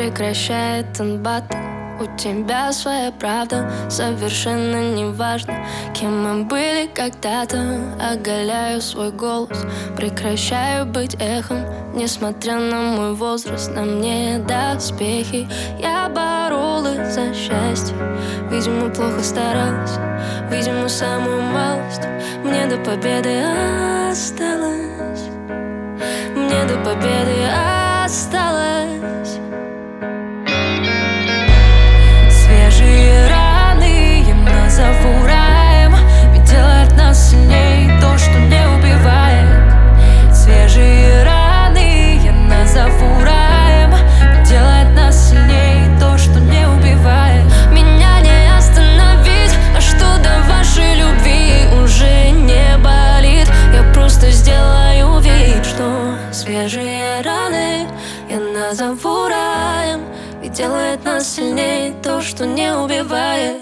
прекращает анбаты. У тебя своя правда, совершенно неважно, кем мы были когда-то. Оголяю свой голос, прекращаю быть эхом. Несмотря на мой возраст, на мне доспехи. Я боролась за счастье, видимо, плохо старалась, видимо, самую малость. Мне до победы осталось, мне до победы осталось. Свежие раны я назову раем, ведь делает нас сильней то, что не убивает. Свежие раны я назову раем, ведь делает нас сильней то, что не убивает. Меня не остановить, а что до вашей любви уже не болит. Я просто сделаю вид, что свежие раны я назову раем, ведь делает нас сильнее то, что не убивает.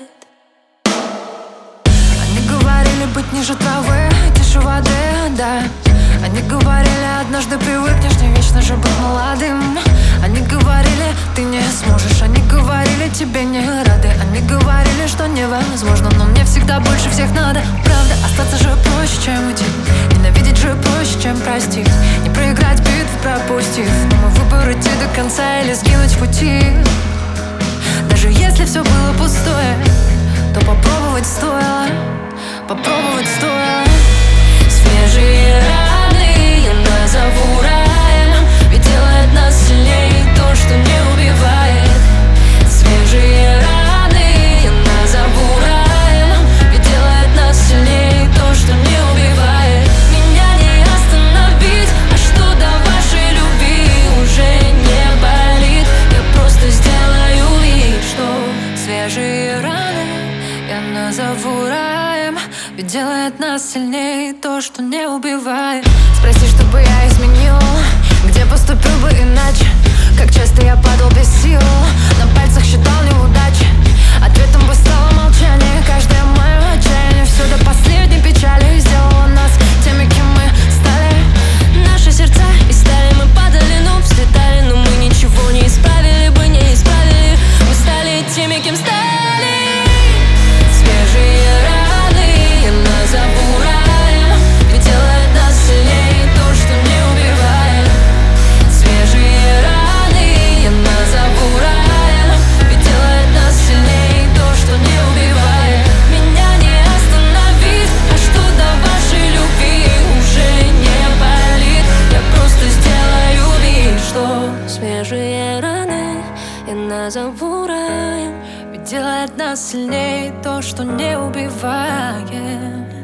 Они говорили быть ниже травы, тише воды, да. Они говорили, однажды привыкнешь, не вечно же быть молодым. Они говорили, ты не сможешь. Они говорили, тебе не рады. Они говорили, что невозможно, но мне всегда больше всех надо. Правда, остаться же проще, чем уйти. Ненавидеть же проще, чем простить. Не проиграть битву, пропустив. Но мой выбор идти до конца или сгинуть в пути. Даже если все было пустое, то попробовать стоило, попробовать стоило. Свежие раны я назову раем, ведь делает нас сильнее то, что не убивает. Свежие раны я назову раем, ведь делает нас сильнее то, что не убивает. Меня не остановить, а что до вашей любви уже не болит. Я просто сделаю вид, что свежие раны я назову раем, ведь делает нас сильнее то, что не убивает. Спроси, что бы я изменил, где поступил бы иначе. Как часто я падал без сил, на пальцах считал неудачи. Ответом бы стало молчание. Каждое мое отчаяние, все до последней печали сделало нас теми, кем мы стали. Наши сердца и стали, мы падали, но взлетали. Но мы ничего не исправили бы, не исправили. Мы стали теми, кем стали. Свежие раны я назову раем, ведь делает нас сильнее то, что не убивает. Свежие раны я назову раем, ведь делает нас сильнее то, что не убивает. Меня не остановить, а что до вашей любви уже не болит. Я просто сделаю вид, что свежие раны я назову раем, ведь делает нас сильнее то, что не убивает.